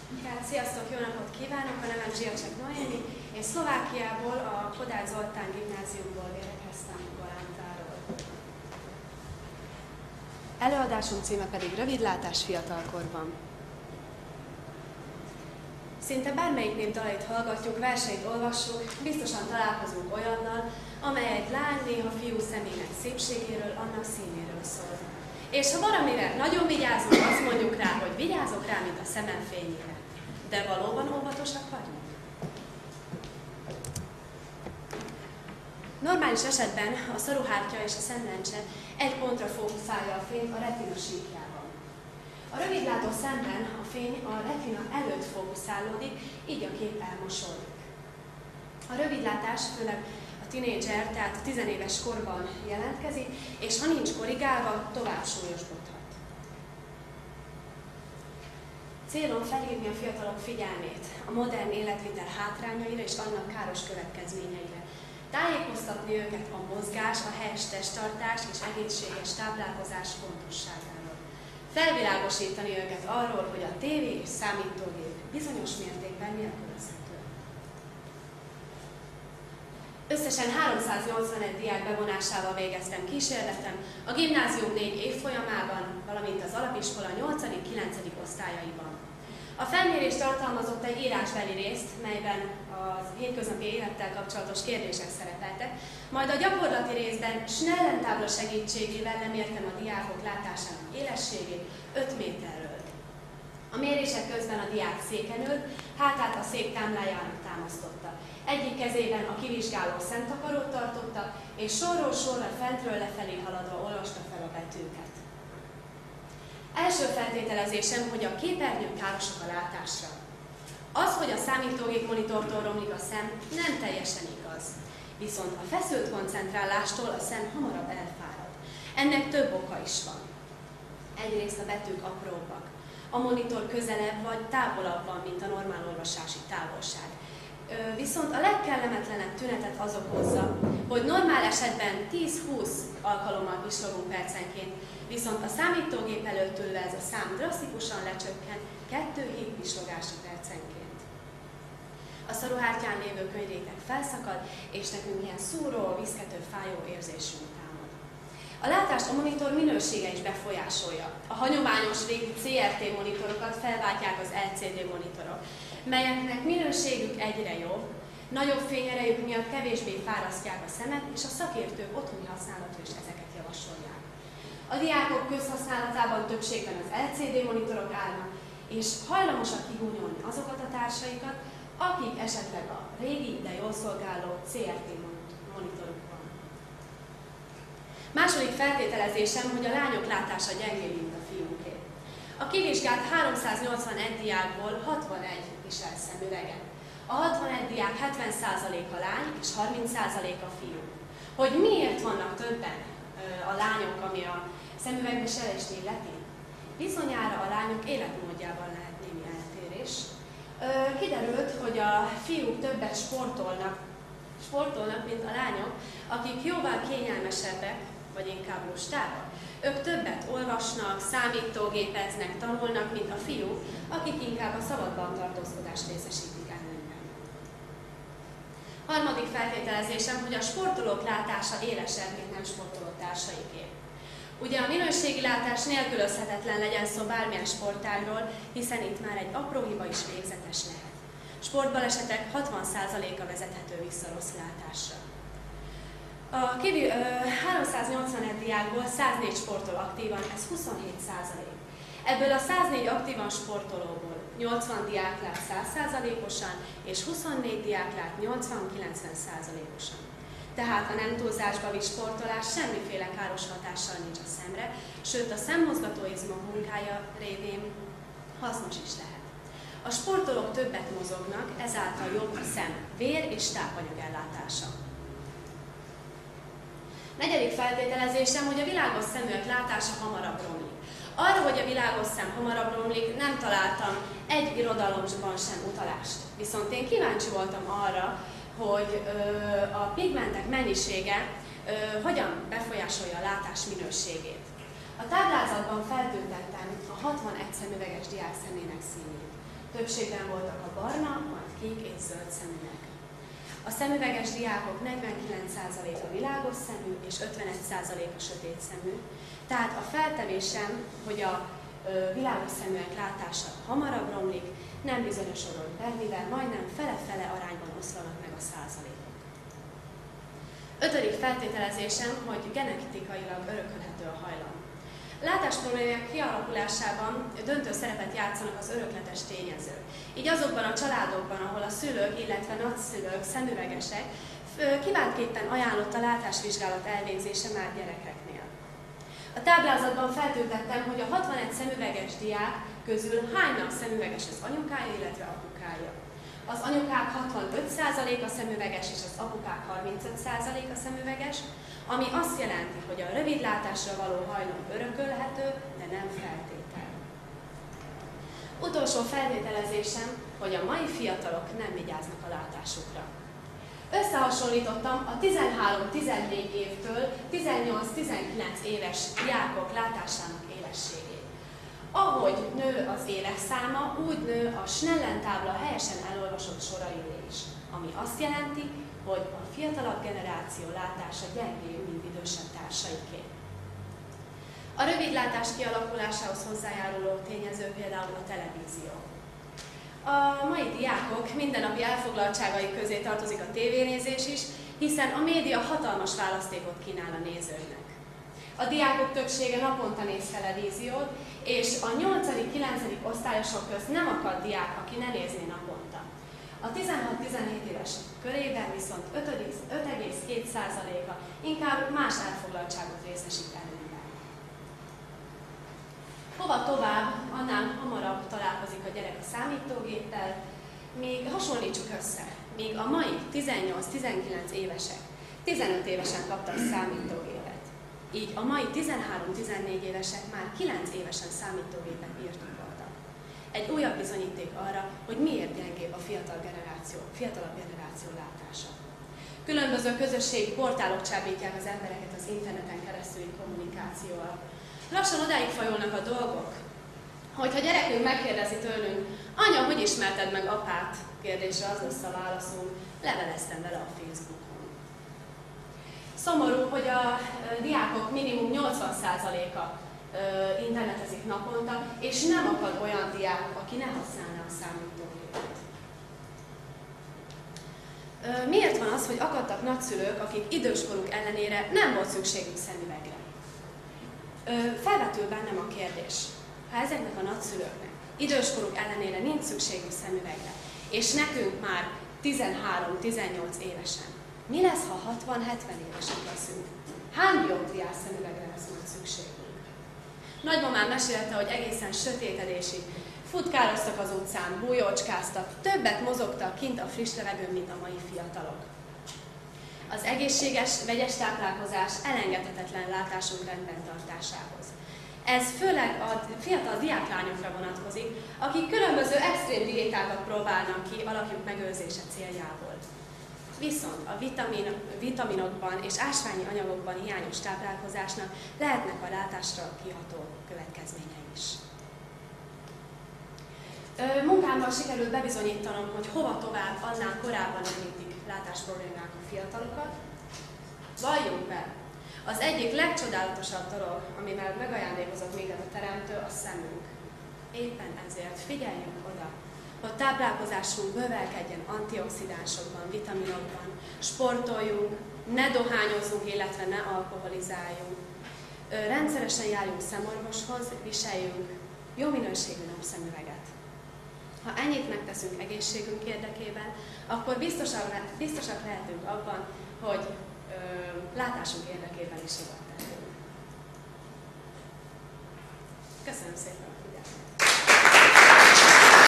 Hát, sziasztok, jó napot kívánok! A nevem Zsiacsek Noémi, és Szlovákiából, a Kodály Zoltán gimnáziumból érkeztem Galántáról. Előadásom címe pedig Rövidlátás fiatalkorban. Szinte bármelyik nép dalait hallgatjuk, verseit olvassuk, biztosan találkozunk olyannal, amely egy lány néha fiú személynek szépségéről, annak színéről szól. És ha valamire nagyon vigyázunk, azt mondjuk rá, hogy vigyázok rá, mint a szemem fényére. De valóban óvatosak vagyunk? Normális esetben a szaruhártya és a szemlencse egy pontra fókuszálja a fényt a retina síkjában. A rövidlátó szemben a fény a retina előtt fókuszálódik, így a kép elmosódik. A rövidlátás főleg a tinédzser, tehát a 10 éves korban jelentkezik, és ha nincs korrigálva, tovább súlyosbodhat. Célom felhívni a fiatalok figyelmét a modern életvitel hátrányaira és annak káros következményeire. Tájékoztatni őket a mozgás, a helyes testtartás és egészséges táplálkozás fontosságáról. Felvilágosítani őket arról, hogy a tévé és számítógép bizonyos mértékben nélkülözhető. Összesen 381 diák bevonásával végeztem kísérletem a gimnázium 4 évfolyamában, valamint az alapiskola 8.-9. osztályaiban. A felmérés tartalmazott egy írásbeli részt, melyben a hétköznapi élettel kapcsolatos kérdések szerepeltek, majd a gyakorlati részben Snellen tábla segítségével lemértem a diákok látásának élességét 5 méterről. A mérések közben a diák széken ült, hátát a szék támlájának támasztotta. Egyik kezében a kivizsgáló szemtakarót tartotta, és sorról sorra fentről lefelé haladva olvasta fel a betűket. Első feltételezésem, hogy a képernyők károsak a látásra. Az, hogy a számítógép monitortól romlik a szem, nem teljesen igaz. Viszont a feszült koncentrálástól a szem hamarabb elfárad. Ennek több oka is van. Egyrészt a betűk apróbbak. A monitor közelebb vagy távolabb van, mint a normál olvasási távolság. Viszont a legkellemetlenebb tünetet az okozza, hogy normál esetben 10-20 alkalommal pislogunk percenként, viszont a számítógép előtt ülve ez a szám drasztikusan lecsökken 2 hét pislogásra percenként. A szaruhártyán lévő könyvréteg felszakad, és nekünk ilyen szúró, viszkető, fájó érzésünk támad. A látást a monitor minősége is befolyásolja. A hagyományos régi CRT monitorokat felváltják az LCD monitorok, melyeknek minőségük egyre jobb, nagyobb fényerejük miatt kevésbé fárasztják a szemet, és a szakértők otthoni használatra is ezeket javasolják. A diákok közhasználatában többségben az LCD monitorok állnak, és hajlamosak kigúnyolni azokat a társaikat, akik esetleg a régi, de jól szolgáló CRT monitoruk van. Második feltételezésem, hogy a lányok látása gyengébb, mint a fiúké. A kivizsgált 381 diákból 61 visel szemüveget. A 61 diák 70%-a lány és 30% a fiú. Hogy miért vannak többen a lányok, ami a szemüvegviselést illeti? Bizonyára a lányok életmódjában lehet némi eltérés. Kiderült, hogy a fiúk többet sportolnak, mint a lányok, akik jóval kényelmesebbek, vagy inkább lustábbak. Ők többet olvasnak, számítógépeznek, tanulnak, mint a fiúk, akik inkább a szabadban tartózkodást részesítik előnyben. Harmadik feltételezésem, hogy a sportolók látása élesebb, mint nem sportoló társaiké. Ugye a minőségi látás nélkülözhetetlen, legyen szó bármilyen sportágról, hiszen itt már egy apró hiba is végzetes lehet. Sportbalesetek 60%-a vezethető vissza rossz látásra. A 381 diákból 104 sportol aktívan, ez 27%. Ebből a 104 aktívan sportolóból 80 diák lát 100%-osan, és 24 diák lát 80-90%-osan. Tehát a nem túlzásba vitt sportolás semmiféle káros hatással nincs a szemre, sőt a szemmozgatóizmok munkája révén hasznos is lehet. A sportolók többet mozognak, ezáltal jobb a szem vér- és tápanyag ellátása. Negyedik feltételezésem, hogy a világos szeműek látása hamarabb romlik. Arra, hogy a világos szem hamarabb romlik, nem találtam egy irodalomban sem utalást. Viszont én kíváncsi voltam arra, hogy a pigmentek mennyisége hogyan befolyásolja a látás minőségét. A táblázatban feltüntettem a 61 szemüveges diák szemének színét. Többségben voltak a barna, majd kék és zöld szeműek. A szemüveges diákok 49%-a világos szemű és 51%-a sötét szemű. Tehát a feltevésem, hogy a világos szeműek látása hamarabb romlik, nem bizonyosodott be, mivel majdnem fele-fele arányban oszlanak meg a százalékok. 5. feltételezésem, hogy genetikailag örökölhető a hajlam. Látásproblémák kialakulásában döntő szerepet játszanak az örökletes tényezők. Így azokban a családokban, ahol a szülők, illetve nagyszülők szemüvegesek, kívántképpen ajánlott a látásvizsgálat elvégzése már gyerekeknél. A táblázatban feltüntettem, hogy a 61 szemüveges diák közül hánynak szemüveges az anyukája, illetve apukája. Az anyukák 65%-a szemüveges, és az apukák 35%-a szemüveges, ami azt jelenti, hogy a rövidlátásra való hajlam örökölhető, de nem feltétel. Utolsó feltételezésem, hogy a mai fiatalok nem vigyáznak a látásukra. Összehasonlítottam a 13-14 évtől 18-19 éves diákok látásának élességét. Ahogy nő az életszáma, úgy nő a Snellen-tábla helyesen elolvasott soraivé is, ami azt jelenti, hogy a fiatalabb generáció látása gyengébb, mint idősebb társaiké. A rövidlátás kialakulásához hozzájáruló tényező például a televízió. A mai diákok mindennapi elfoglaltságai közé tartozik a tévénézés is, hiszen a média hatalmas választékot kínál a nézőknek. A diákok többsége naponta néz televíziót, és a 8.-9. osztályosok közt nem akad diák, aki ne nézné naponta. A 16-17 éves körében viszont 5,2%-a inkább más elfoglaltságot részesít előnyben. Hova tovább, annál hamarabb találkozik a gyerek a számítógéppel, míg hasonlítsuk össze, míg a mai 18-19 évesek 15 évesen kaptak számítógépet. Így a mai 13-14 évesek már 9 évesen számítógépet birtokoltak. Egy újabb bizonyíték arra, hogy miért gyengébb a fiatalabb generáció látása. Különböző közösségi portálok csábítják az embereket az interneten keresztüli kommunikációval. Lassan odáig fajulnak a dolgok, hogyha gyerekünk megkérdezi tőlünk, anya, hogy ismerted meg apát? Kérdésre az lesz a válaszunk, leveleztem vele a Facebookon. Szomorú, hogy a diákok minimum 80%-a internetezik naponta, és nem akad olyan diák, aki ne használná a számítógépet. Miért van az, hogy akadtak nagyszülők, akik időskoruk ellenére nem volt szükségük szemüvegre? Felvetül bennem a kérdés, ha ezeknek a nagyszülőknek időskoruk ellenére nincs szükségük szemüvegre, és nekünk már 13-18 évesen, mi lesz, ha 60-70 évesek leszünk? Hány dioptriás szemüvegre lesz majd szükségünk? Nagymamám mesélte, hogy egészen sötétedésig futkároztak az utcán, bújócskáztak, többet mozogtak kint a friss levegőn, mint a mai fiatalok. Az egészséges, vegyes táplálkozás elengedhetetlen látásunk rendben tartásához. Ez főleg a fiatal diáklányokra vonatkozik, akik különböző extrém diétákat próbálnak ki alakjuk megőrzése céljából. Viszont a vitaminokban és ásványi anyagokban hiányos táplálkozásnak lehetnek a látásra kiható következményei is. Munkámban sikerült bebizonyítanom, hogy hova tovább, annál korábban említik látásproblémák a fiatalokat. Valljuk be, az egyik legcsodálatosabb dolog, amivel megajándékozott minket a Teremtő, a szemünk. Éppen ezért figyeljünk oda, hogy táplálkozásunk bővelkedjen antioxidánsokban, vitaminokban, sportoljunk, ne dohányozzunk, illetve ne alkoholizáljunk. Rendszeresen járjunk szemorvoshoz, viseljünk jó minőségű napszemüveget. Ha ennyit megteszünk egészségünk érdekében, akkor biztosak lehetünk abban, hogy látásunk érdekében is sokat tehetünk. Köszönöm szépen!